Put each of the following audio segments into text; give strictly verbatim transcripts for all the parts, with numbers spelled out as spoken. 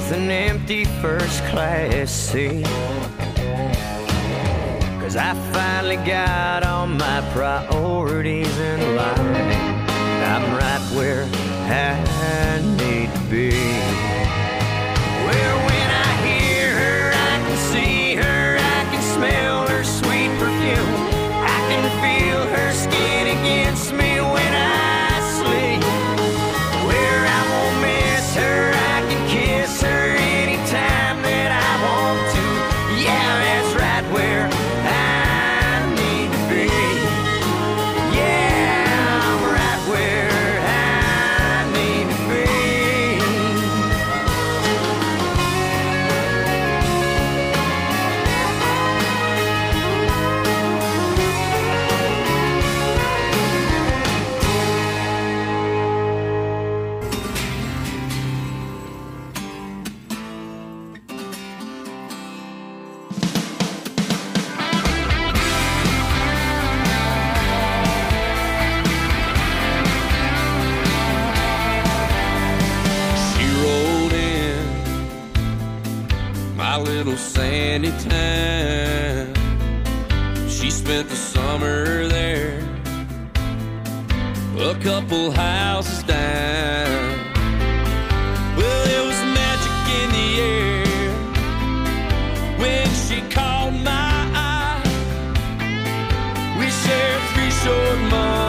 with an empty first class seat. Cause I finally got all my priorities in line. I'm right where I need to be. Where when I hear her, I can see her, I can smell her sweet perfume. I can feel her skin against me when I sleep. Where I won't miss her, I can kiss her anytime that I want to. Yeah, that's right where I need to be. Yeah, I'm right where I need to be. She rolled in my little sandy town. She spent the summer there, a couple houses down. Well, there was magic in the air when she caught my eye. We shared three short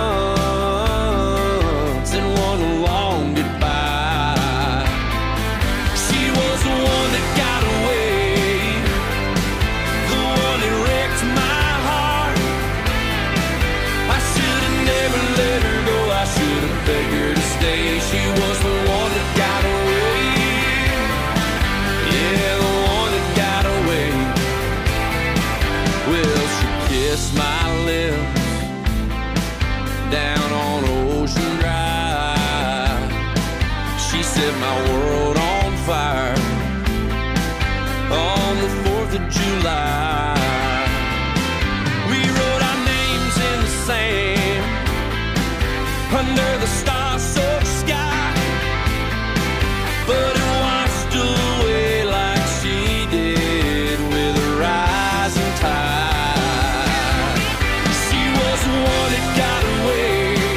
months and one long goodbye. She was the one that got away, the one that wrecked my heart. I should have never let her go, I should have begged her to stay. She was the one that got away, yeah, the one that got away. Well, she kissed my lips down on Ocean Drive. She set my world on fire on the fourth of July. We wrote our names in the sand under the star-soaked sky, but it washed away like she did with a rising tide. She was the one that got away,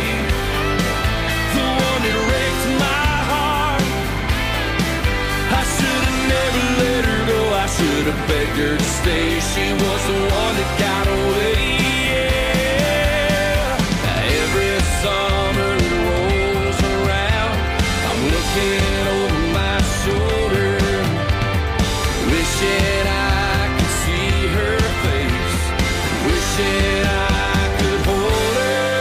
the one that wrecked my heart. I should have never let her go, I should have begged her to stay. She was the one that got away, yeah. Every summer that rolls around, I'm looking over my shoulder, wishing I could see her face, wishing I could hold her.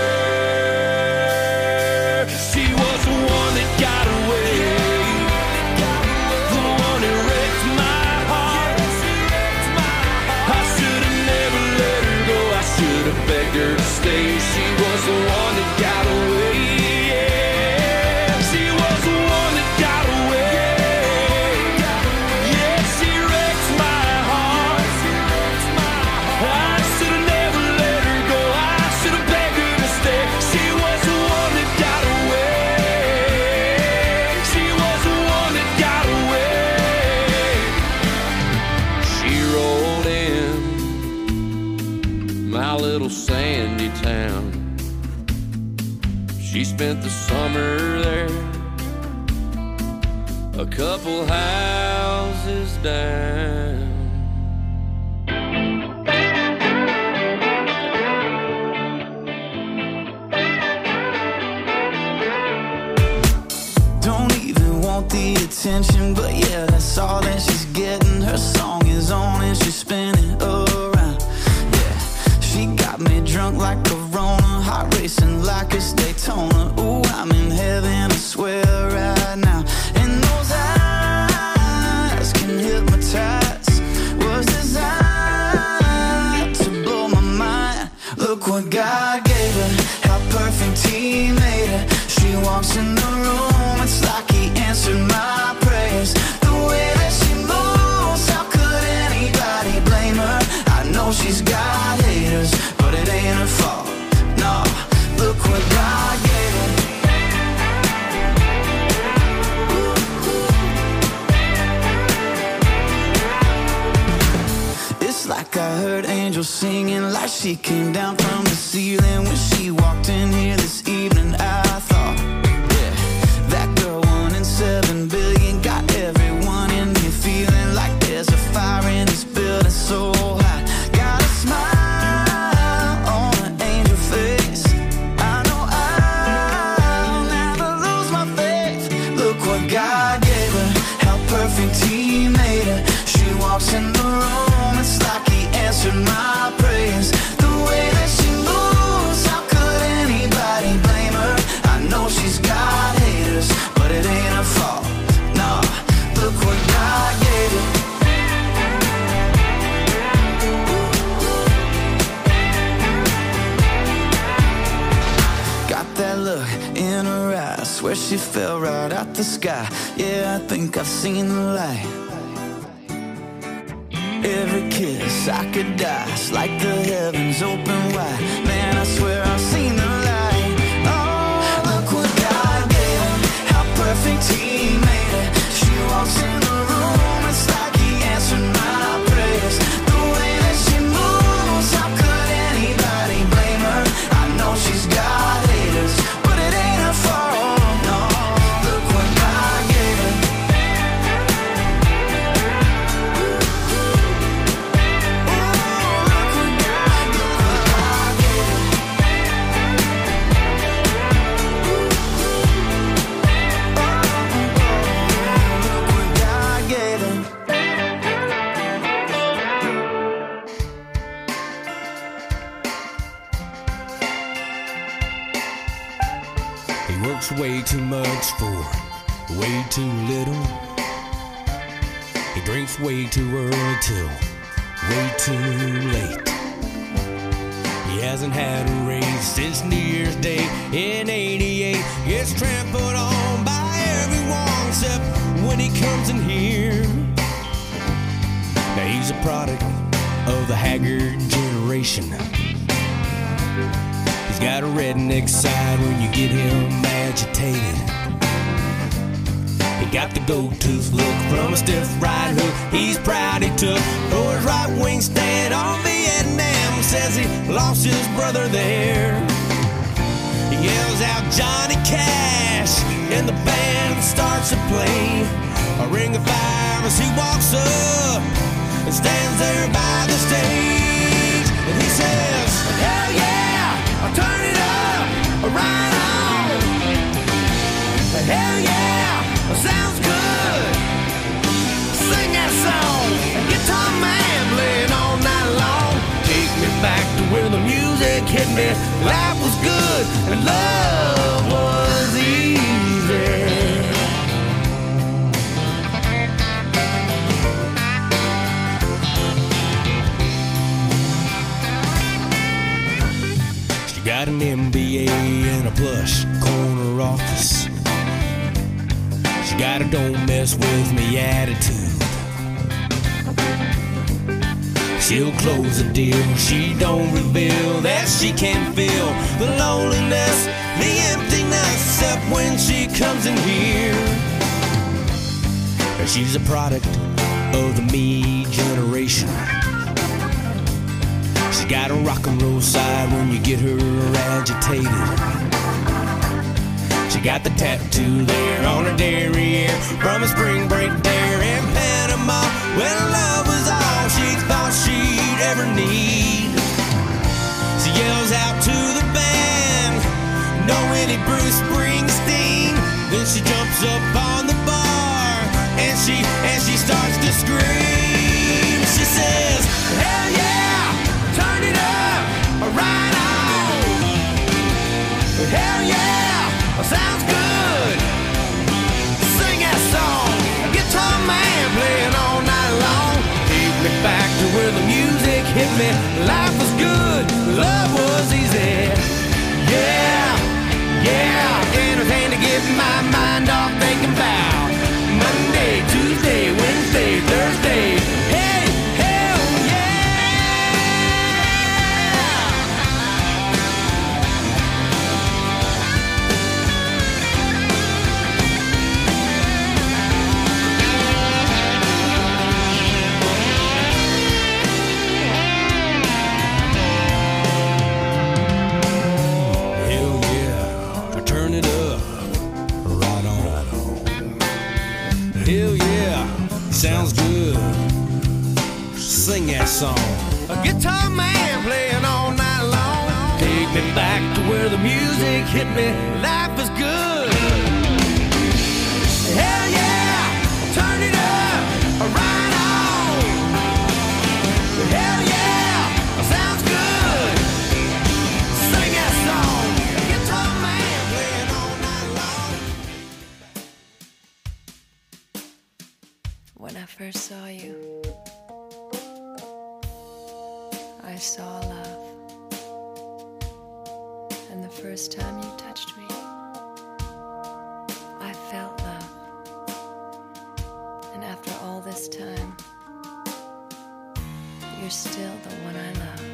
She was the one that got away, the one that wrecked my heart. I should have never let her go, I should have begged her to stay. She was the one that got away, yeah. She was the one that got away, yeah. She wrecked my heart. I should have never let her go, I should have begged her to stay. She was the one that got away, she was the one that got away. She rolled in my little sandy town. She spent the summer there, a couple houses down. Don't even want the attention, but yeah, that's all that she's getting. Her song is on and she's spinning around. Yeah, she got me drunk like Corona, heart racing like it's Daytona. Ooh, I'm in heaven, I swear right now. And those eyes can hypnotize, was designed to blow my mind. Look what God gave her, how perfect He made her. She walks in the room, it's like He answered my prayers. The way that she moves angel singing like she came down from the ceiling. When she walked in here this evening, I thought, yeah, that girl one in seven billion got everyone in here feeling like there's a fire in this building so hot. Got a smile on an angel face. I know I'll never lose my faith. Look what God gave her, how perfect He made her. She walks in the room, it's like He answered my praise. The way that she moves, how could anybody blame her? I know she's got haters, but it ain't her fault. Nah, look what God gave her. Got that look in her eyes, swear she fell right out the sky. Yeah, I think I've seen the light. Every kiss I could die, it's like the heavens open wide. Man, I swear I've seen the light. Oh, look what God gave her, how perfect He made her. She walks in the room, it's like He answered my praise. The way that she moves, how could anybody blame her? I know she's got haters, but it ain't her fault. No, look what God gave her. He works way too much for way too little. He drinks way too early till way too late. He hasn't had a raise since New Year's Day in eighty-eight. Gets trampled on by everyone except when he comes in here. Now he's a product of the haggard generation. He's got a redneck side when you get him agitated. He got the gold-tooth look from a stiff right hook he's proud he took for his right wing stand on Vietnam. Says he lost his brother there. He yells out Johnny Cash and the band starts to play a ring of fire as he walks up and stands there by the stage. And he says, hell yeah, I'll turn it up, right on. Hell yeah, sounds good. Sing that song, guitar man playing all night long. Take me back to where the music hit me. Life was good and love was easy. She got an M B A and a plush corner office. She got a don't mess with me attitude. She'll close a deal, she don't reveal that she can feel the loneliness, the emptiness, except when she comes in here. She's a product of the me generation. She got a rock and roll side when you get her agitated. She got the tattoo there on her derriere from a spring break there in Panama, when love was all she thought she'd ever need. She yells out to the band, "No any Bruce Springsteen." Then she jumps up on the bar and she and she starts to scream. She says, "Hell yeah, turn it up, right on. Hell yeah, sounds good. Sing that song, guitar man." sounds good. Sing that song. A guitar man playing all night long. Take me back to where the music hit me. Life is good. Hell yeah, turn it up, right on. Hell yeah, sounds good. Sing that song. A guitar man playing all night long. When I first saw you, I saw love. And the first time you touched me, I felt love. And after all this time, you're still the one I love.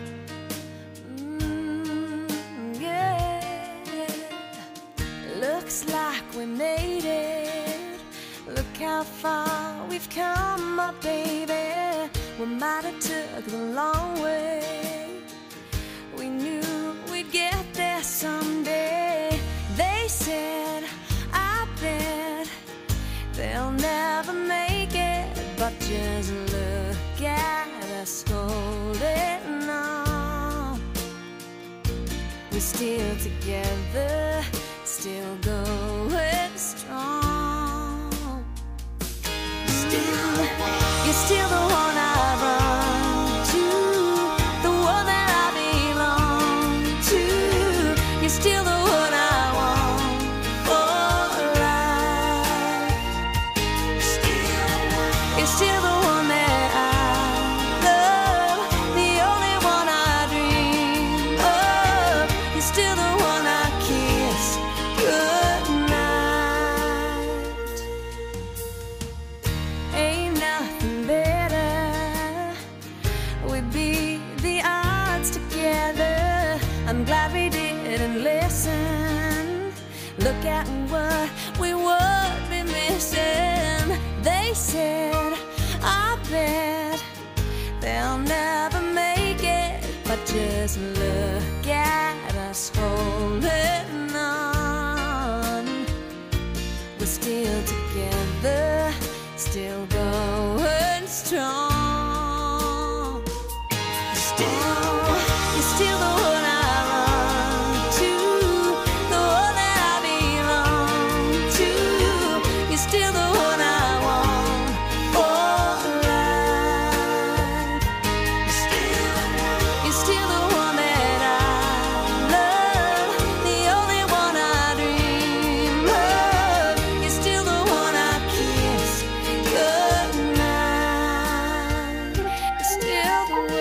Mm, yeah. Looks like we made it. Look how far we've come, my baby. We might have took the long way. We knew we'd get there someday. They said, I bet they'll never make it. But just look at us holding on. We're still together, still going strong. Still, you're still the one I run to, the one that I belong to. You're still the one I want for life. Still, you're still the one that I love, the only one I dream of. You're still the one I kiss goodnight. Ain't nothing better. We'd beat the odds together. I'm glad we didn't listen. Look at what we would be missing. They said, I bet they'll never make it. But just look at us holding on. We're still together, still going strong. Still, you're still the one I run to, the one that I belong to. You're still the one I want for life. Still, you're still the one that I love, the only one I dream of. You're still the one I kiss goodnight. You're still the one.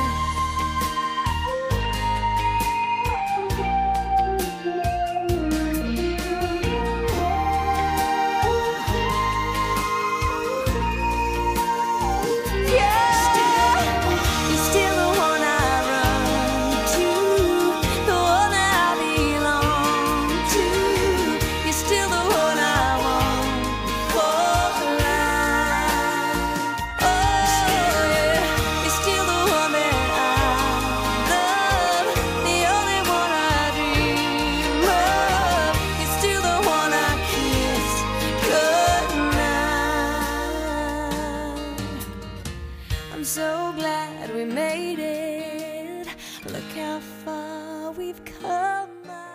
I'm so glad we made it. Look how far we've come.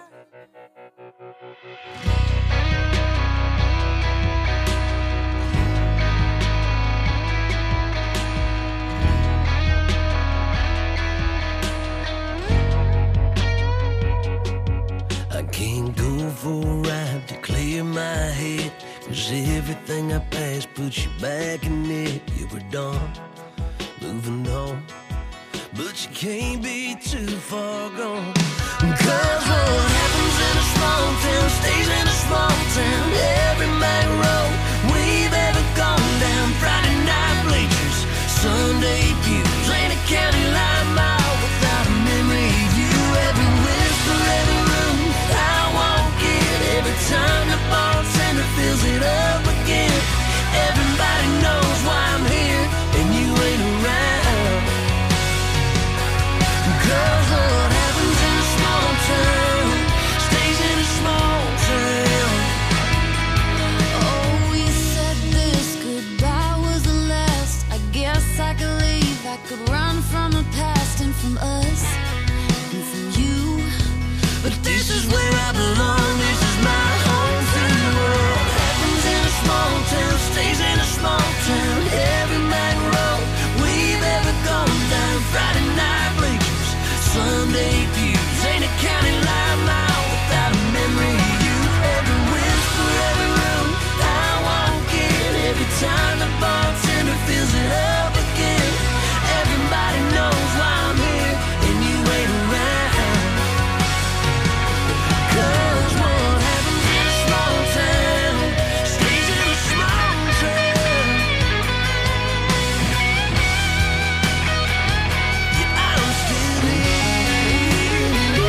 I can't go for a ride to clear my head, 'cause everything I passed puts you back in it. You were done, moving on, but you can't be too far gone. 'Cause what happens in a small town stays in a small town. Every main road we've ever gone down, Friday night bleachers, Sunday pews, ain't a county line mile without a memory of you. Every whisper, every room I walk in, every time the bartender fills it up again. Everybody knows why I'm here and you ain't around. 'Cause what happens in a small town stays in a small town. Oh, from us and from you. But this is where I belong, this is my home free world. Happens in a small town, stays in a small town. Every back road we've ever gone down. Friday night bleachers, Sunday pews. Ain't a county line mile without a memory of you. Every whisper, every room I walk in. Every time the bartender fills it up again. Everybody knows why I'm here and you ain't around. 'Cause what happens in a small town stays in a small town. Yeah, I'm still here.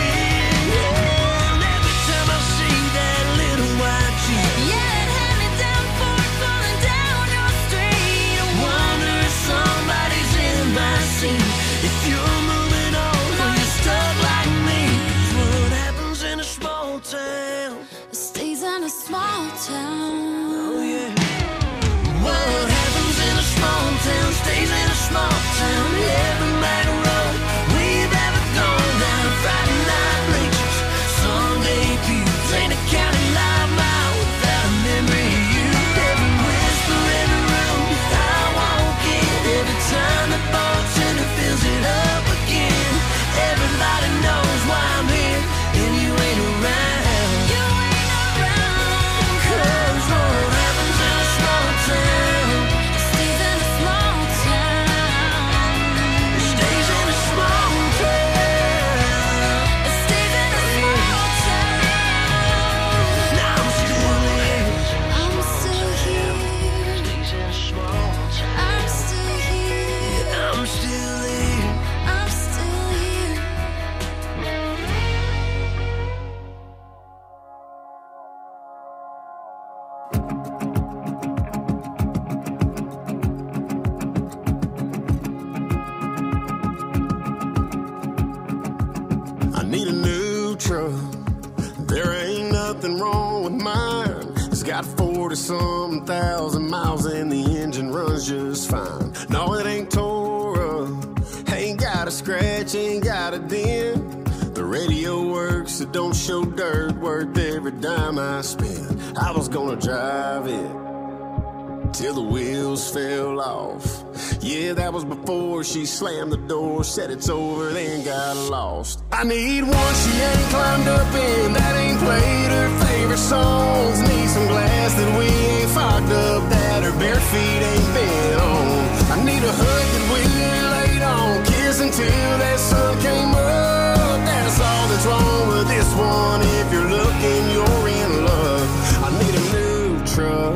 And every time I see that little white Jeep, yeah, it had me down for it falling down your street. I wonder if somebody's in my seat. If you're moving on or you're stuck like me. 'Cause what happens in a small town stays in a small town. Oh yeah. What happens in a small town stays in a small town. Every back road we've ever gone down. Friday night bleachers, Sunday pews. Ain't a county line mile without a memory of you. Every whisper, every room I walk in. Every time the bartender fills it up again. Everybody knows why I'm here and you ain't around. You ain't around. 'Cause what happens in a small town stays in a small town. It stays in a small town. It stays in a small town. Now I'm still here. I'm still here. Stays in a small town. I'm still here. I'm still here. I'm still here. I need a new truck. There ain't nothing wrong with mine. It's got forty-some thousand miles and the engine runs just fine. No, it ain't tore up. Ain't got a scratch, ain't got a dent. The radio works, it don't show dirt. Worth every dime I spend. I was gonna drive it till the wheels fell off. Yeah, that was before she slammed the door, said it's over, then got lost. I need one she ain't climbed up in, that ain't played her favorite songs. Need some glass that we ain't fogged up, that her bare feet ain't been on. I need a hood that we ain't laid on, kiss until that sun came up. That's all that's wrong with this one. If you're looking, you're in love. I need a new truck.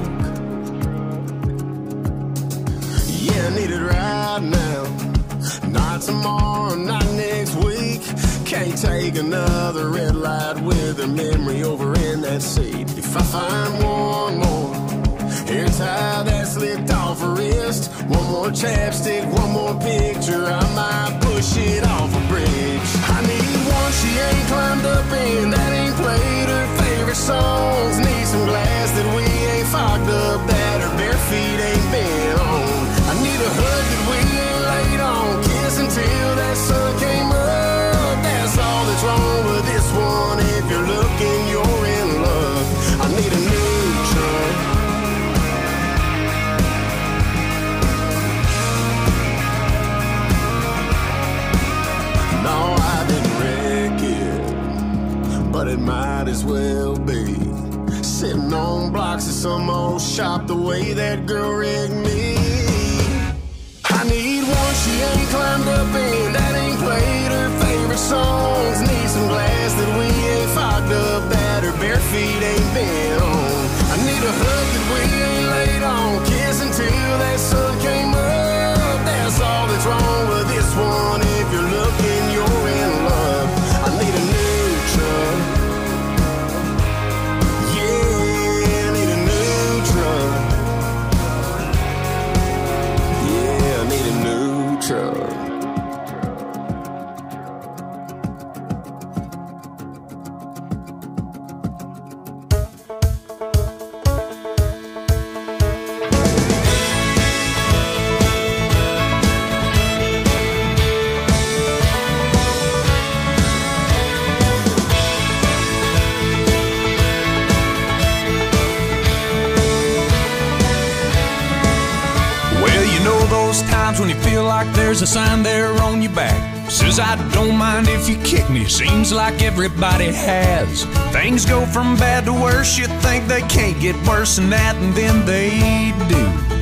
Yeah, I need it right now. Not tomorrow, not next week. Can't take another red light with her memory over in that seat. If I find one more hair tie that's slipped off her wrist, one more chapstick, one more picture, I might push it off a bridge. I need one she ain't climbed up in, that ain't played her favorite songs. Need some glass that we ain't fogged up, that her bare feet ain't been on. I need a hood that we ain't laid on, kiss until that sun came up. That's all that's wrong with this one. If you're looking, you're in love. I need a new truck. No, I didn't wreck it, but it might as well be. Sitting on blocks of some old shop the way that girl rigged me. I need one she ain't climbed up in, that ain't played her favorite songs. Need some glass that we ain't fogged up, that her bare feet ain't been on. I need a hood that we ain't laid on, kiss until that sun came up. That's all that's wrong with this one. If you're looking, you're in love. I need a new truck. Yeah, I need a new truck. those times when you feel like there's a sign there on your back. Says I don't mind if you kick me, seems like everybody has. Things go from bad to worse, you think they can't get worse than that, and then they do.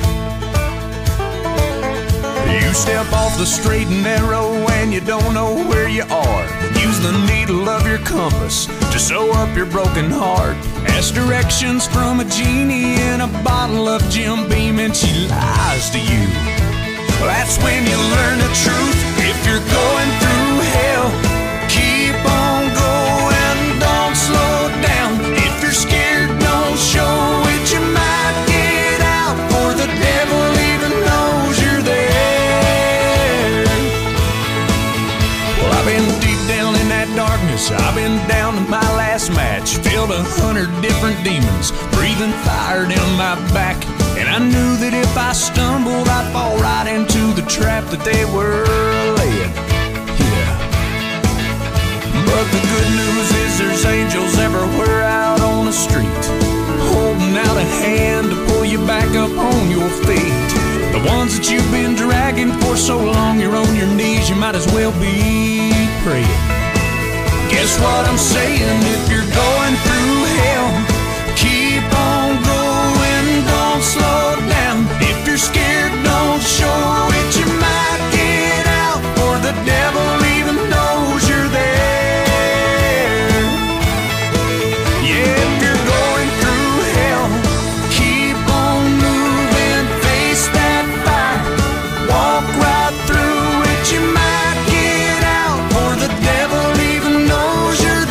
You step off the straight and narrow and you don't know where you are. Use the needle of your compass to sew up your broken heart. Ask directions from a genie in a bottle of Jim Beam and she lies to you. That's when you learn the truth. If you're going through hell, keep on going, don't slow down. If you're scared, don't show it, you might get out, for the devil even knows you're there. Well, I've been deep down in that darkness, I've been down to my last match. Filled a hundred different demons, breathing fire down my back. And I knew that if I stumbled, I'd fall right into the trap that they were laying. Yeah. But the good news is there's angels everywhere out on the street, holding out a hand to pull you back up on your feet. The ones that you've been dragging for so long, you're on your knees, you might as well be praying. Guess what I'm saying? If you're going through hell, keep on going, don't slow down. If you're scared, don't show it, you might get out, for the devil even knows you're there. Yeah, if you're going through hell, keep on moving, face that fire, walk right through it, you might get out, for the devil even knows you're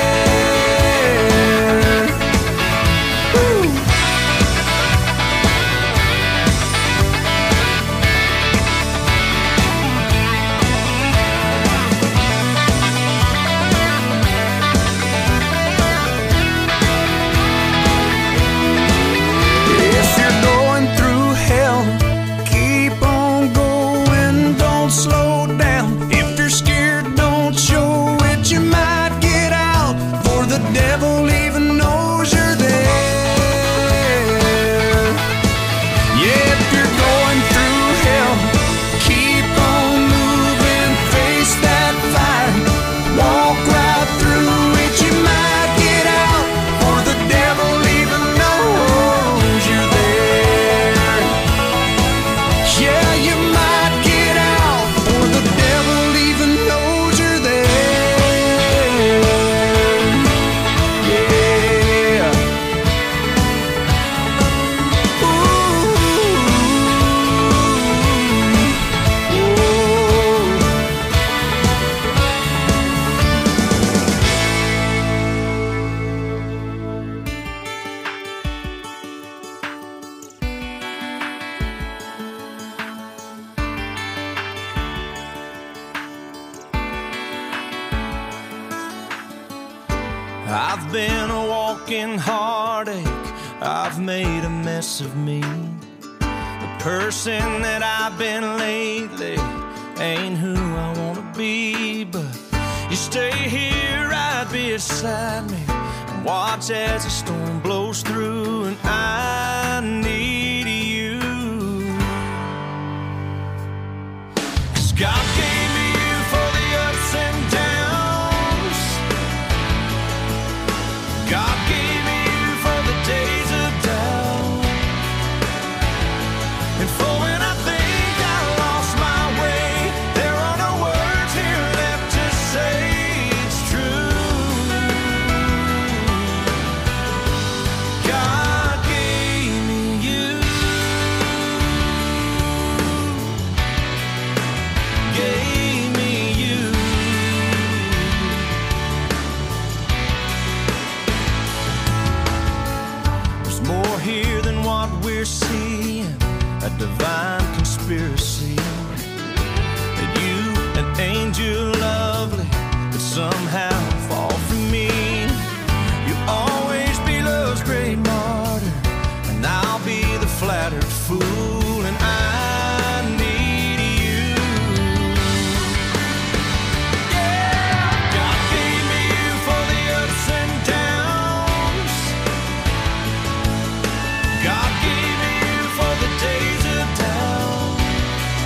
there. Woo. If you're going through hell, keep on going, don't slow down. If you're scared, don't show it, you might get out, for the devil even knows you're there. Yeah, if you're going through hell, keep on moving, face that fire, walk right through it, you might get out, for the devil even knows you're there. Yeah, you might get out, for the devil even knows you're there. Yeah. I've been a walking heartache, I've made a mess of me. The person that I've been lately ain't who I wanna be, but you stay here right beside me and watch as the storm blows through, and I need you. 'Cause God gave me you for the ups and downs. God gave me you for the days of doubt, and for when I think I lost my way, there are no words here left to say it's true. God gave me you, gave me you. There's more here than what we're seeing, a divine conspiracy. That you, an angel lovely, could somehow fall for me. You'll always be love's great martyr, and I'll be the flattered fool, and I need you. Yeah, God gave me you for the ups and downs. God gave me you for the days of doubt,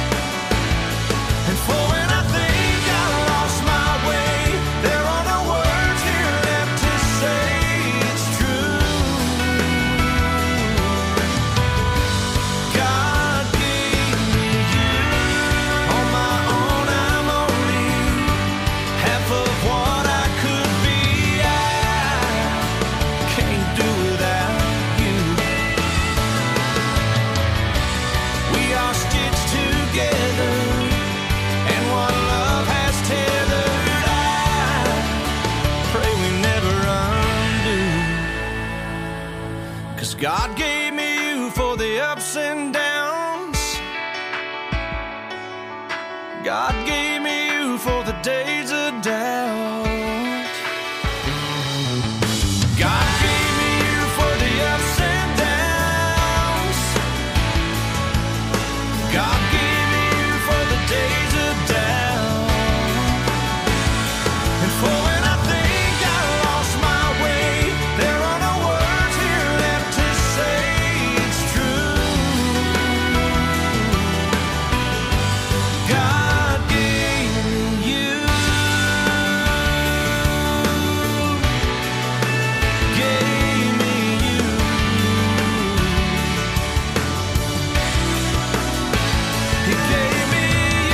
God gave me you for the ups and downs. God gave me you for the days of doubt. God gave me you for the ups and downs. God gave me you for the days of doubt. And for when I think I lost my way, there are no words here left to say it's true. God gave me you. Gave me you. He gave me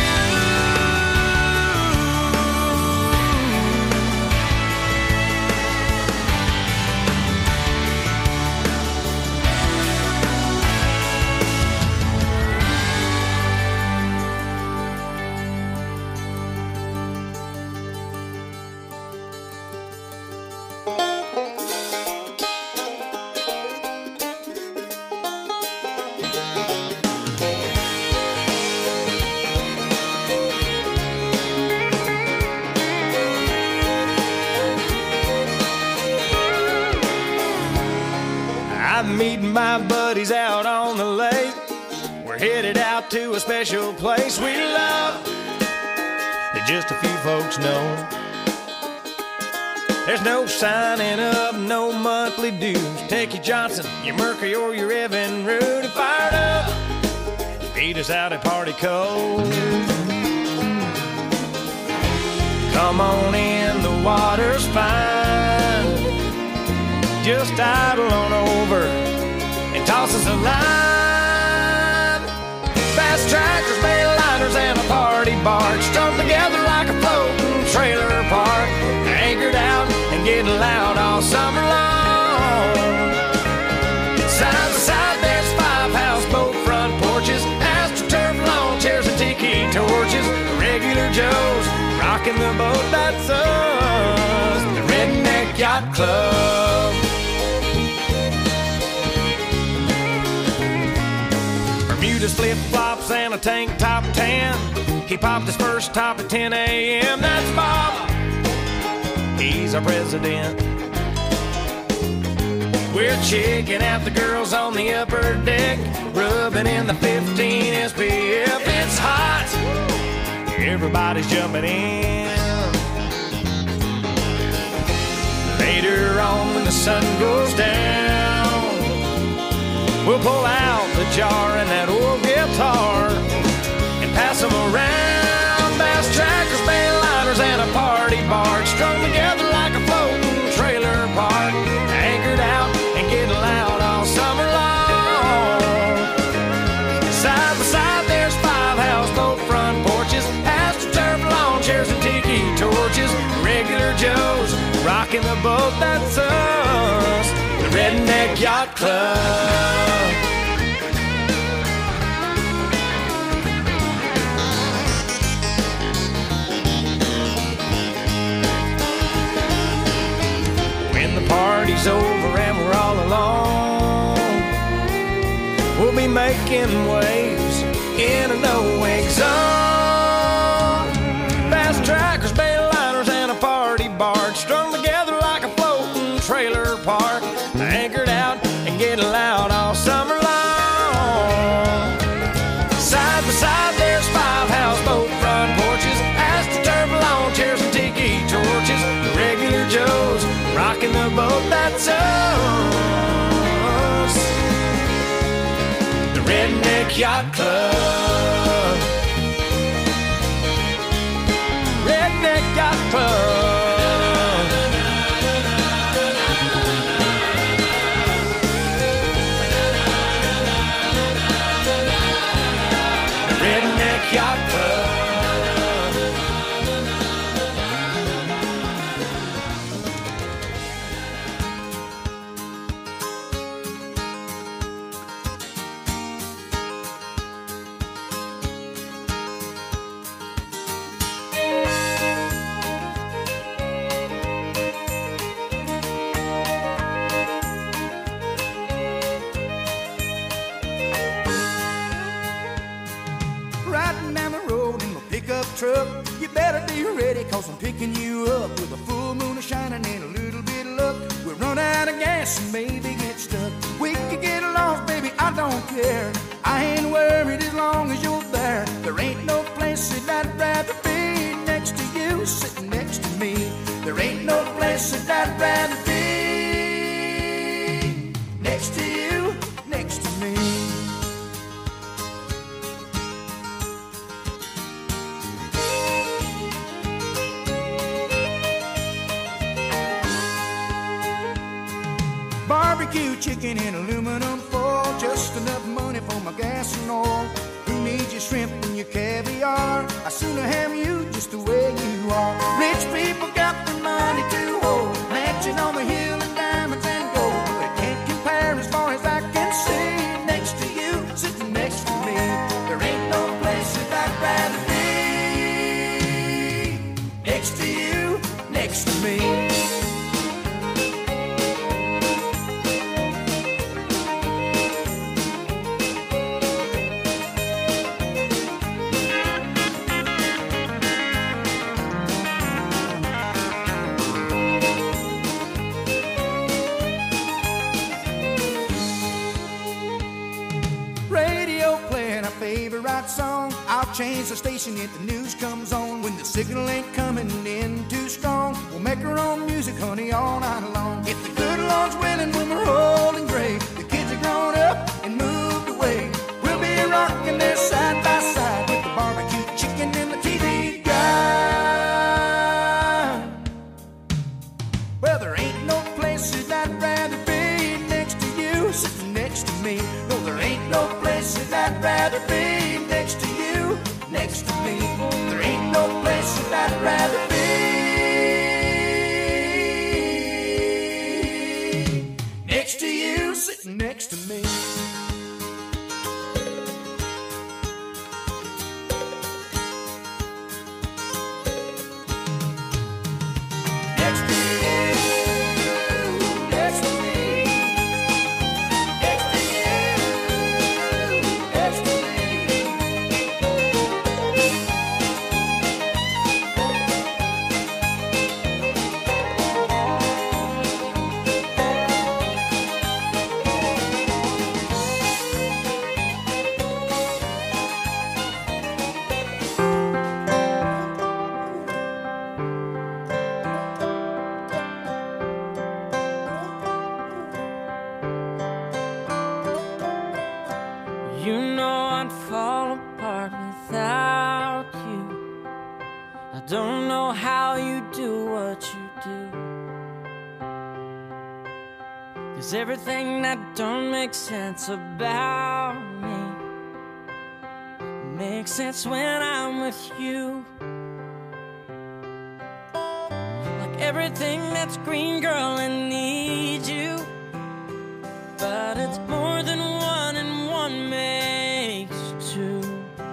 I'm meeting my buddies out on the lake. We're headed out to a special place we love that just a few folks know. There's no signing up, no monthly dues. Take your Johnson, your Mercury, or your Evan Rude and fired up. Meet us out at Party Cove. Come on in, the water's fine. Just idle on over and toss us a line. Fast tractors, bail liners, and a party barge strung together like a floating trailer park. Anchored out and getting loud all summer long. Side by side, there's five houseboat front porches, AstroTurf lawn chairs and tiki torches. Regular Joes rocking the boat, that's us, the Redneck Yacht Club. Bermuda's flip-flops and a tank top tan. He popped his first top at ten a.m. That's Bob, he's our president. We're checking out the girls on the upper deck, rubbing in the fifteen S P F. It's hot, everybody's jumping in. Later on when the sun goes down, we'll pull out the jar and that old guitar and pass them around. Bass trackers, bail liners, and a party barge strung together like a floating trailer park. Anchored out and getting loud all summer long. Side by side, there's five houseboat front porches, AstroTurf lawn chairs and tiki torches. Regular Joes rocking the boat, that's us, the Redneck Yacht Club. When the party's over and we're all alone, we'll be making waves in a no-wake zone. Fast trackers, bail liners, and a party barge strung together like a floating trailer park. Anchored out and getting loud all summer long. Side by side, there's five houseboat front porches, AstroTurf lawn chairs and tiki torches. The regular Joes rocking the boat, that's us, the Redneck Yacht Club. Redneck Yacht Club. Redneck Yacht Club. truck. You better be ready, cause I'm picking you up with a full moon shining and a little bit of luck. We'll run out of gas and maybe get stuck. We could get lost, baby, I don't care. I ain't worried as long as you're there. There ain't no place that I'd rather be next to you, sitting next to me. There ain't no place that I'd rather be next to you, next to me. Barbecue chicken in aluminum foil, just enough money for my gas and oil. Who needs your shrimp and your caviar? I sooner have you just the way you are. Rich people got the money to hold, mansion on the hill and diamonds and gold. They can't compare as far as I can see. Next to you, sitting next to me. There ain't no place that I'd rather be next to you, next to me. Song. I'll change the station if the news comes on. When the signal ain't coming in too strong, we'll make our own music, honey, all night long. If the good Lord's willing, when we're old and gray, the kids are grown up and moved away, we'll be rocking there side by side with the barbecue chicken and the T V guide. Well, there ain't no place that I'd rather be next to you, sitting next to me. No, there ain't no place that I'd rather be next to you, next to me. There ain't no place that I'd rather be next to you, sitting next to me. Next to you, next to me. Next to you, next to me. You know I'd fall apart without you. I don't know how you do what you do, 'cause everything that don't make sense about me makes sense when I'm with you. Like everything that's green, girl, I need you, but it's more than one and one makes two.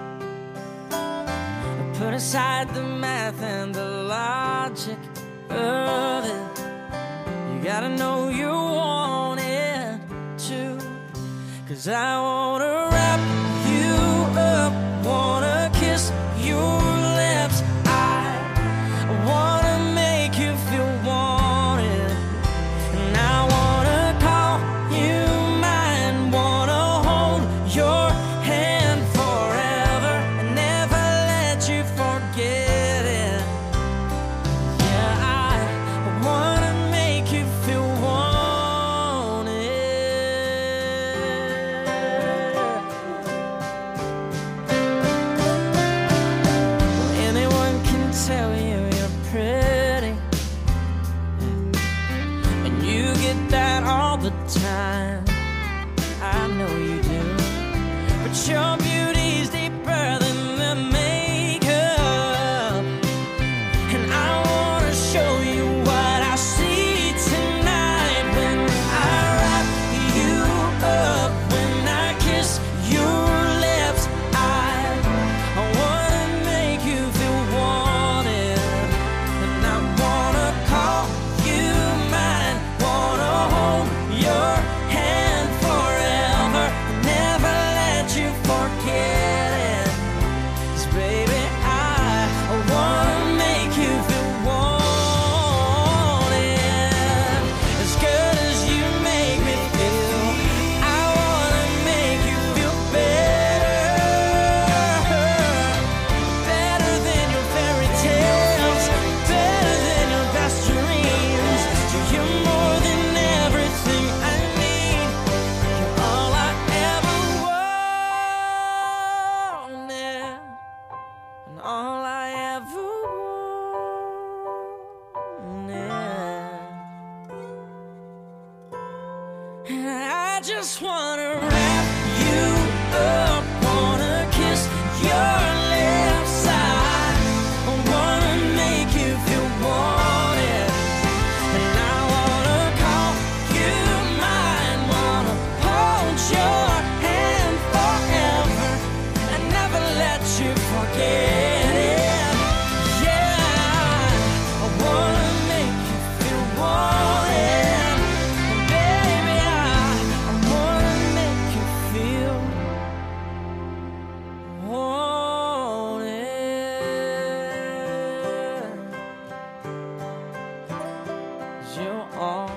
Put aside the math and the logic of it. You gotta know you want it too, 'cause I wanna wrap you up, wanna kiss your lips. I wanna make you feel wanted, and I wanna call you mine, wanna hold your hand forever and never let you forget it. Yeah, I wanna make you feel wanted. just wanna wrap you up, wanna kiss your left side, I wanna make you feel wanted, and I wanna call you mine, wanna hold your hand forever and never let you forget it. Yeah, I wanna make you feel wanted, baby, I, I wanna make you feel wanted. 'Cause you're all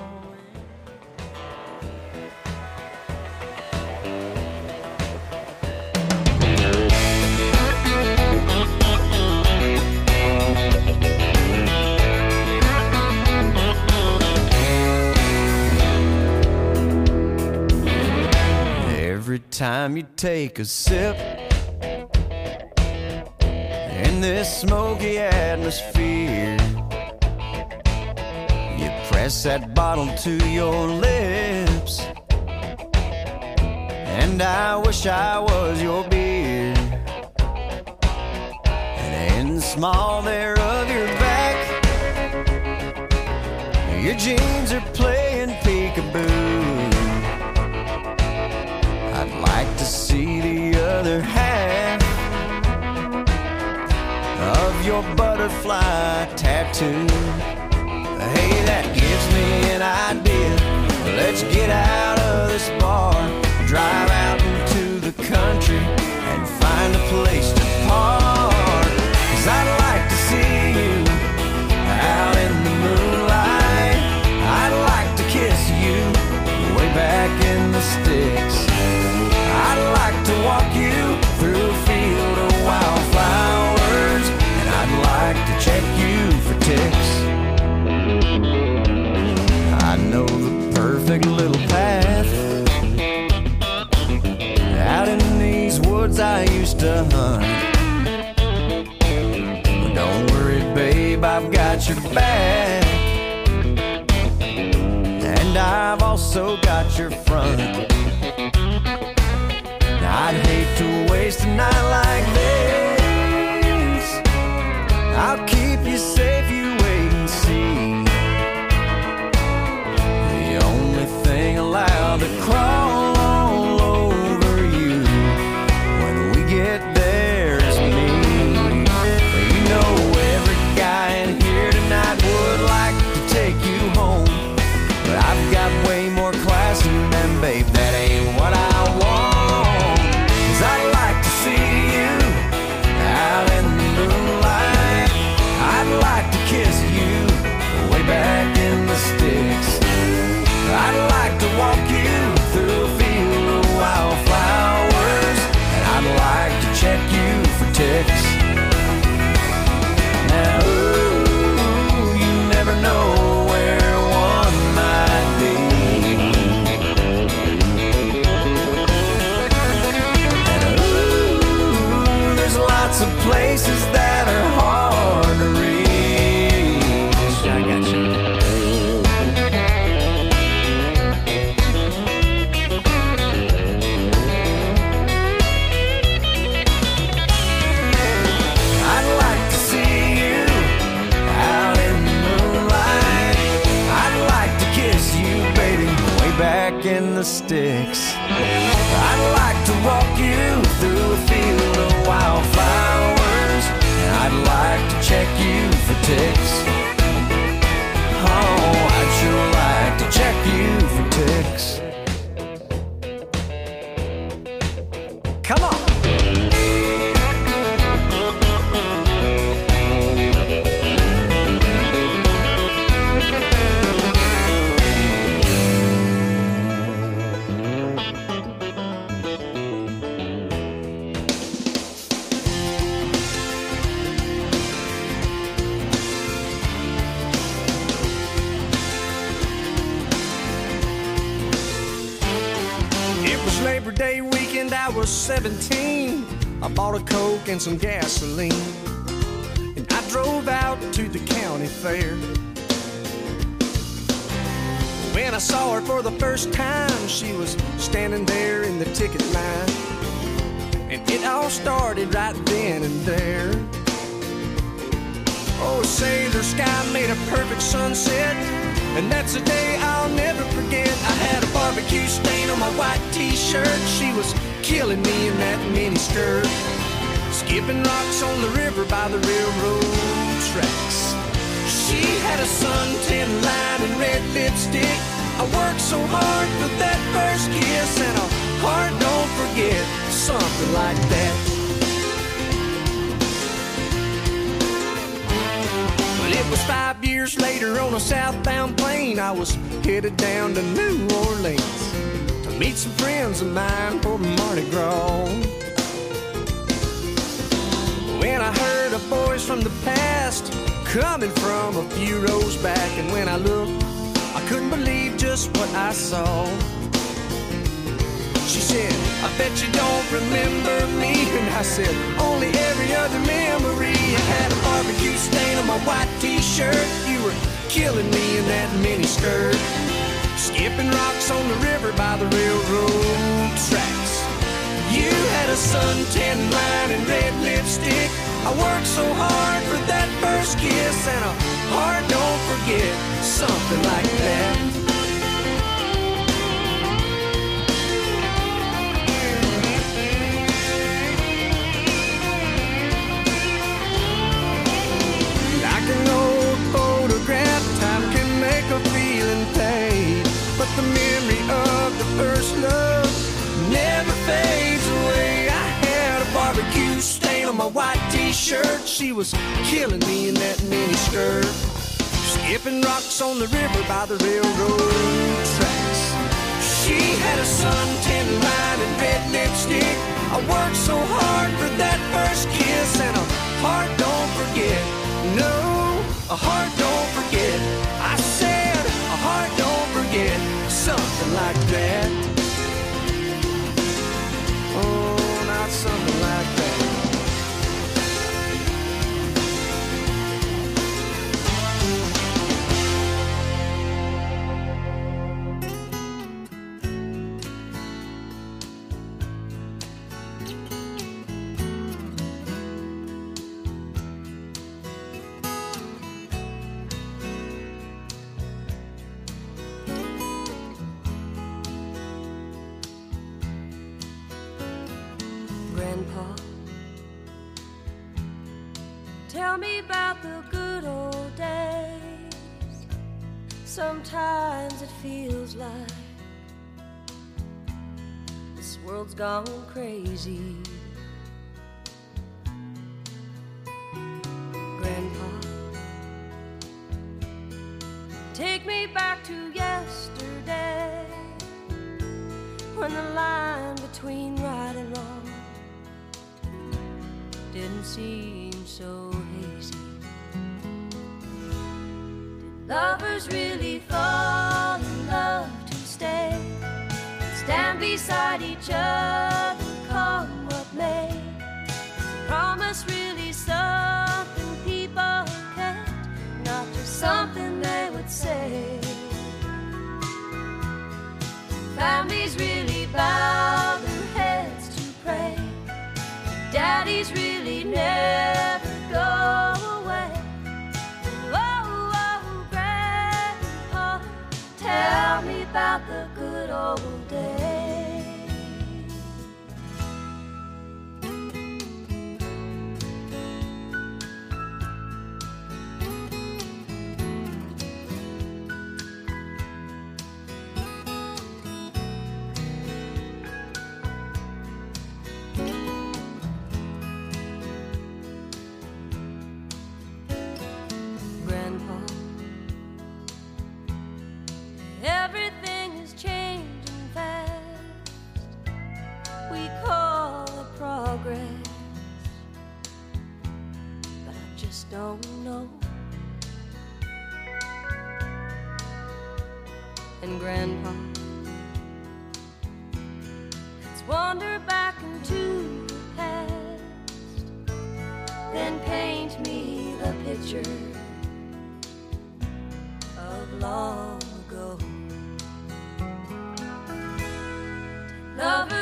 Every time you take a sip in this smoky atmosphere, you press that bottle to your lips, and I wish I was your beer. And in the small there of your back, your jeans are playing peekaboo. I'd like to see the other half of your butterfly tattoo. Hey, that gives me an idea. Let's get out of this bar, drive out into the country, and find a place to park. 'Cause I'd like to see you out in the moonlight. I'd like to kiss you way back in the sticks. I'd like to walk you through a field of wildflowers, and I'd like to check you for ticks. I know the perfect little path out in these woods I used to hunt. But don't worry, babe, I've got your back, and I've also got your front. I'd hate to waste a night like this. I'll keep you safe, you wait and see. The only thing allowed to crawl all over you when we get there is me. You know every guy in here tonight would like to take you home, but I've got way more class than them, babe, that ain't what I want. I'd like to see you out in the moonlight. I'd like to kiss you way back in the sticks. I'd like to walk you through a field of wildflowers, and I'd like to check you for ticks. Now, ooh, you never know where one might be. Lots of places that are hard to reach. I got you. I'd like to see you out in the moonlight. I'd like to kiss you, baby, way back in the sticks. I'd like to walk you through a field of wildflowers, and I'd like to check you for ticks. Oh, I'd sure like to check you for ticks. Come on. Labor Day weekend, I was seventeen. I bought a Coke and some gasoline, and I drove out to the county fair. When I saw her for the first time, she was standing there in the ticket line. And it all started right then and there. Oh, say, the sky made a perfect sunset, and that's a day I'll never forget. I had a barbecue stain on my white t-shirt. She was killing me in that mini skirt, skipping rocks on the river by the railroad tracks. She had a suntan line and red lipstick. I worked so hard for that first kiss, and a heart don't forget, something like that. Well, it was five years later on a southbound plane. I was headed down to New Orleans to meet some friends of mine for Mardi Gras. When I heard a voice from the past coming from a few rows back, and when I looked, I couldn't believe just what I saw. She said, I bet you don't remember me. And I said, only every other memory. I had a barbecue stain on my white t-shirt. You were killing me in that mini skirt, skipping rocks on the river by the railroad tracks. You had a suntan line and red lipstick. I worked so hard for that first kiss, and a heart don't forget, something like that. Like an old photograph, time can make a feeling fade, but the memory of the first love never fades away. I had a barbecue stain on my white t-shirt. She was killing me in that mini skirt, skipping rocks on the river by the railroad tracks. She had a suntan line and red lipstick. I worked so hard for that first kiss, and a heart don't forget. No, a heart don't forget. I said a heart don't forget, something like that. Oh, not something like that. Grandpa, tell me about the good old days. Sometimes it feels like this world's gone crazy. Grandpa, take me back to yesterday, when the line between right and wrong didn't seem so hazy. Did lovers really fall in love to stay, stand beside each other, come what may? Is a promise really something people kept, not just something they would say? Families really bow their heads to pray, daddies really never go away. Oh, oh, Grandpa, tell me about the good old days. Everything is changing fast. We call it progress, but I just don't know. And Grandpa, let's wander back into the past, then paint me the picture of long ago.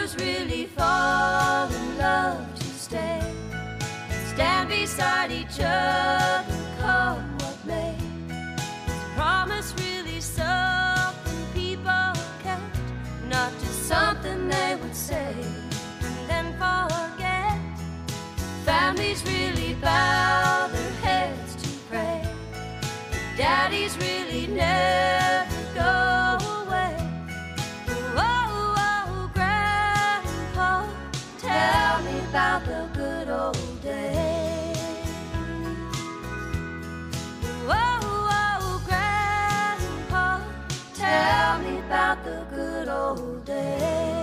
lovers really fall in love to stay, stand beside each other, come what may. Is promise really something people kept, not just something they would say and then forget? Families really bow their heads to pray, daddies really never go away. Oh, oh, Grandpa, tell me about the good old days. Oh, oh, Grandpa, tell me about the good old days.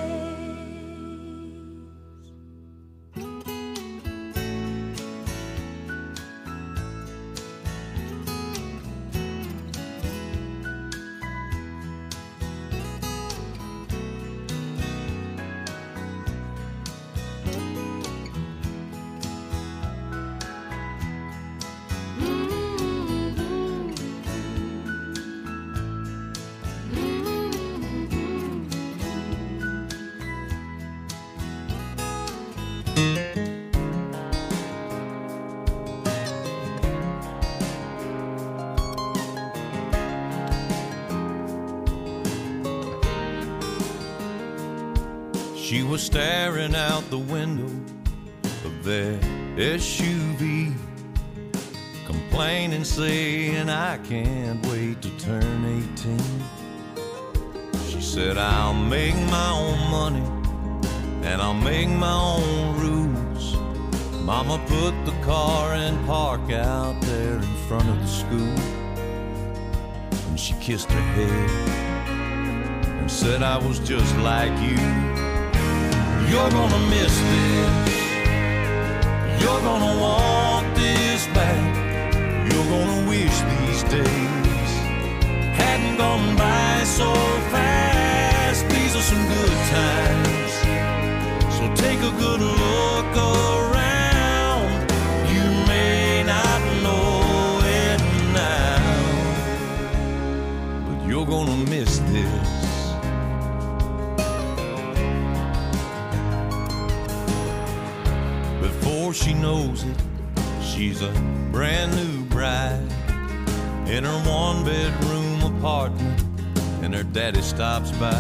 She was staring out the window of their S U V, complaining, saying, I can't wait to turn eighteen. She said, I'll make my own money and I'll make my own rules. Mama put the car in park out there in front of the school, and she kissed her head and said, I was just like you. You're gonna miss this, you're gonna want this back, you're gonna wish these days hadn't gone by so fast. These are some good times, so take a good look around. You may not know it now, but you're gonna miss this. Before she knows it, she's a brand new bride in her one-bedroom apartment, and her daddy stops by.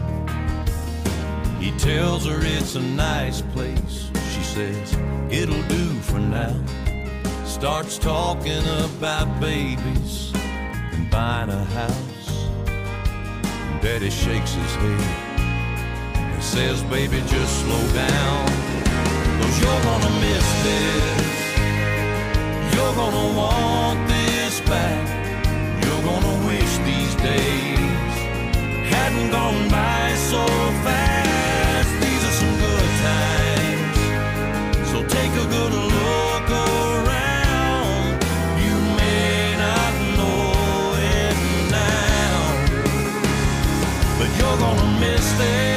He tells her it's a nice place. She says, it'll do for now. Starts talking about babies and buying a house. And Daddy shakes his head and says, baby, just slow down, 'cause you're gonna miss this, you're gonna want this back, you're gonna wish these days hadn't gone by so fast. These are some good times, so take a good look around. You may not know it now, but you're gonna miss this.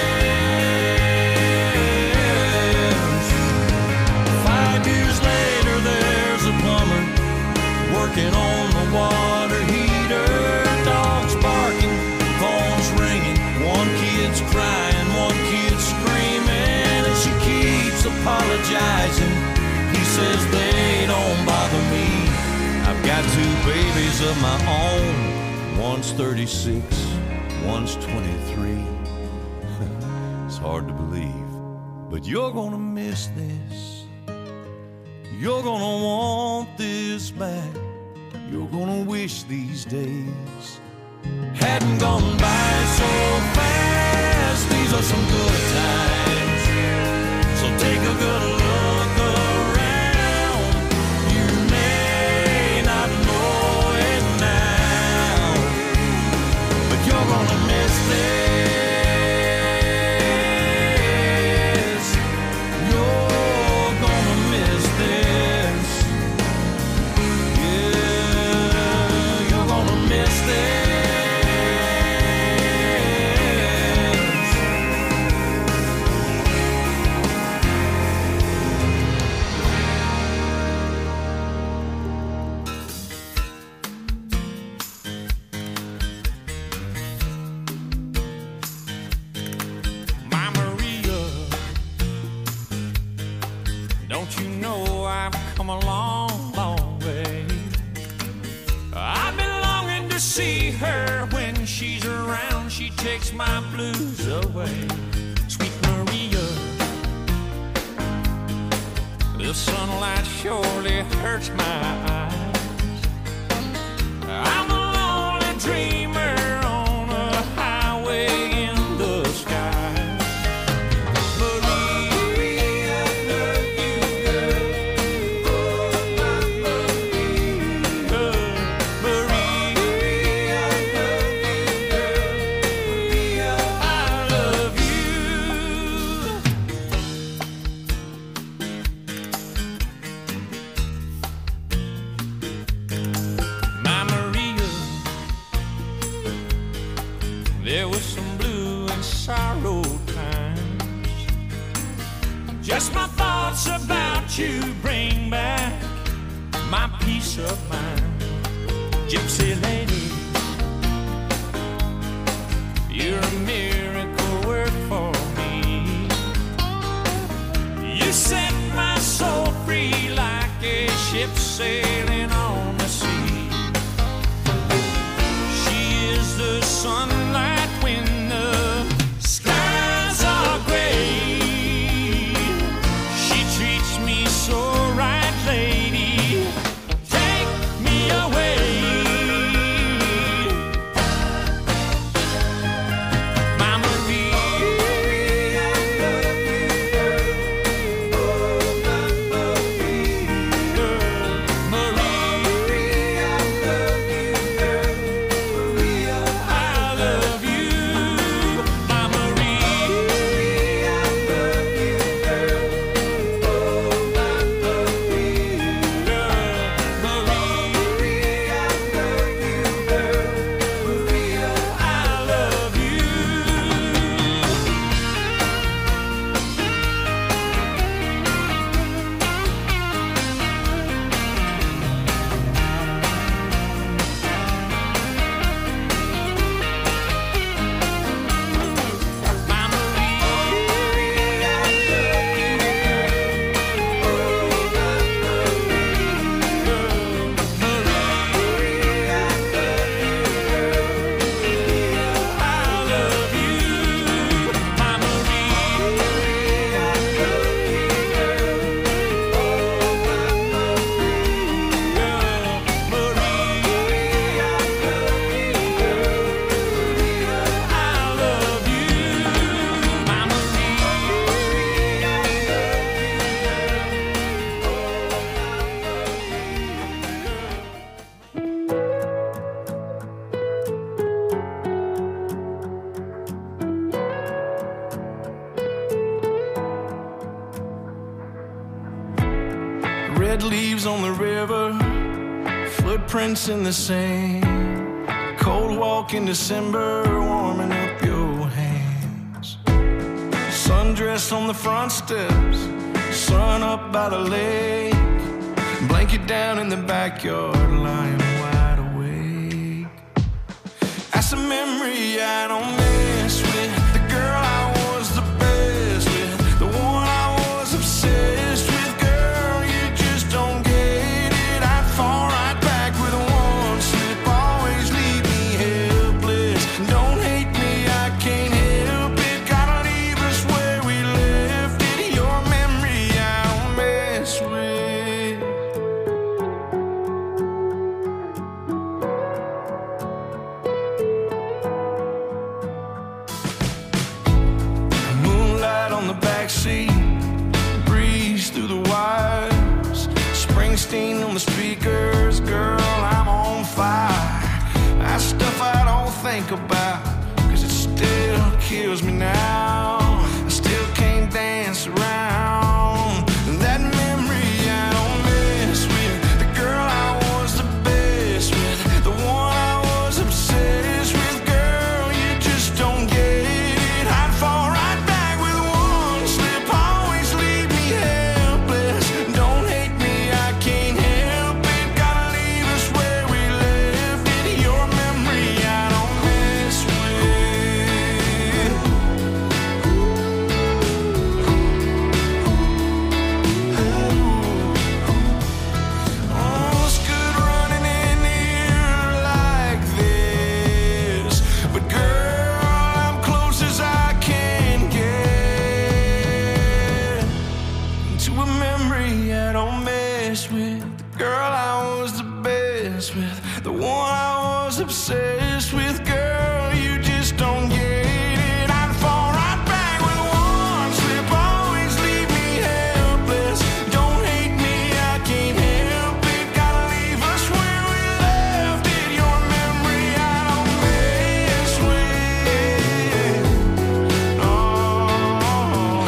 Working on the water heater, dogs barking, phones ringing, one kid's crying, one kid's screaming, and she keeps apologizing. He says they don't bother me, I've got two babies of my own, one's thirty-six, one's twenty-three. It's hard to believe, but you're gonna miss this, you're gonna want this back, you're gonna wish these days hadn't gone by so fast. These are some good times, so take a good look around. You may not know it now, but you're gonna miss this. You're gonna miss this. Miss this. come a long, long way. I've been longing to see her. When she's around, she takes my blues away. Sweet Maria, the sunlight surely hurts my eyes. I'm a lonely dreamer on a highway in the sky. Maria, I love you, girl. Oh, I love you, girl. Maria, I love you, girl. Maria, I love you. My Maria, there was some blue and sorrow times. Just my thoughts about you bring back my peace of mind. Gypsy lady, you're a miracle work for me. You set my soul free like a ship sailing on the sea. She is the sunlight when the skies are gray. She treats me so right, lady. Take me away. My Maria, I love you, girl. Oh, I love you, girl. Maria, I love you, girl. Maria, I love you. My Maria, I love you, girl. Oh, I love you, girl. Maria, I love you, girl. Maria, I love you. My Maria, I love you, girl. Oh, I love you, girl. Maria, I love you, girl. Maria, I love you. My Maria, I love you, girl. Oh, I love you, girl. Maria, I love you, girl. Maria, I love you. My Maria, I Red leaves on the river, footprints in the sand. Cold walk in December, warming up your hands. Sundress on the front steps, sun up by the lake. Blanket down in the backyard, lying wide awake. That's a memory I don't mess with. The girl I was the best with, the one I was obsessed with. Girl, you just don't get it. I'd fall right back with one slip. Always leave me helpless. Don't hate me, I can't help it. Gotta leave us where we left it. Your memory I don't mess with. Moonlight on the backseat, breeze through the wires. Springsteen on the speakers, girl, I'm on fire. That's stuff I don't think about, cause it still kills me now. I still can't dance around that memory I don't mess with. The girl I was the best with, the one I was obsessed with. Girl, you just don't get it. I'd fall right back with one slip. Always leave me helpless. Don't hate me, I can't help it. Gotta leave us where we left it. Your memory I don't mess with. blessed with, the girl I was the best with, the one I was obsessed with. Girl, you just don't get it. I'd fall right back with one slip, always leave me helpless. Don't hate me, I can't help it. Gotta leave us where we left it. Your memory I don't mess with. Oh,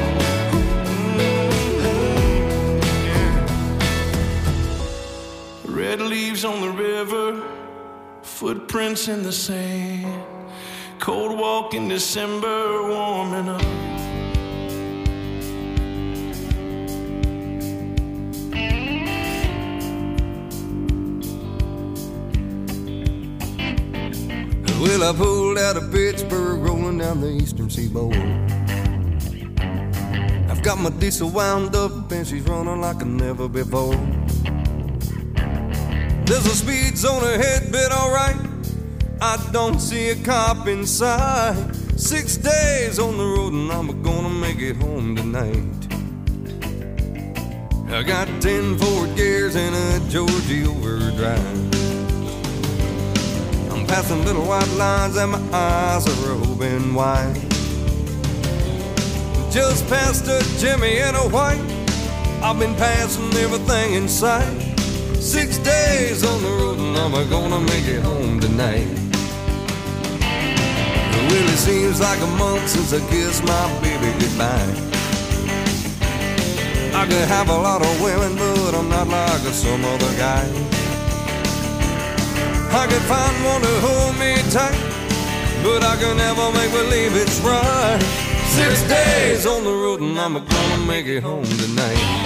mm-hmm. Yeah. Red leaves on the river, footprints in the sand, cold walk in December, warming up. Well, I pulled out of Pittsburgh, rolling down the eastern seaboard. I've got my diesel wound up and she's running like never before. There's a speed zone ahead, but alright, I don't see a cop inside. Six days on the road and I'm gonna make it home tonight. I got ten Ford gears and a Georgie overdrive. I'm passing little white lines and my eyes are open wide. Just past a Jimmy and a white, I've been passing everything in sight. Six days on the road and I'm gonna make it home tonight. Well, it seems like a month since I kissed my baby goodbye. I could have a lot of women, but I'm not like some other guy. I could find one to hold me tight, but I can never make believe it's right. Six days on the road and I'm gonna make it home tonight.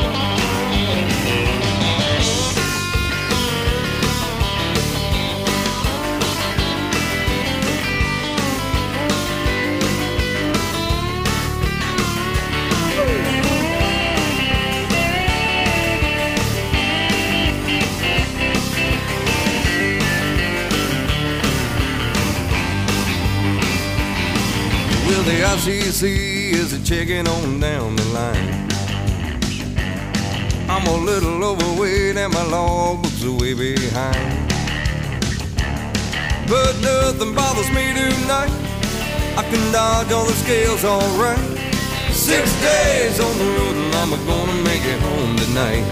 The I C C is a checking on down the line. I'm a little overweight and my logbook's way behind, but nothing bothers me tonight. I can dodge all the scales alright. Six days on the road and I'm gonna make it home tonight.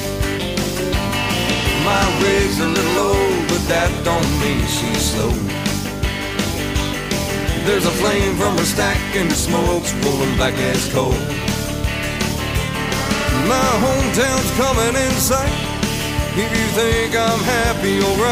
My rig's a little old, but that don't mean she's slow. There's a flame from her stack and the smoke's rolling back as coal. My hometown's coming in sight. If you think I'm happy, alright.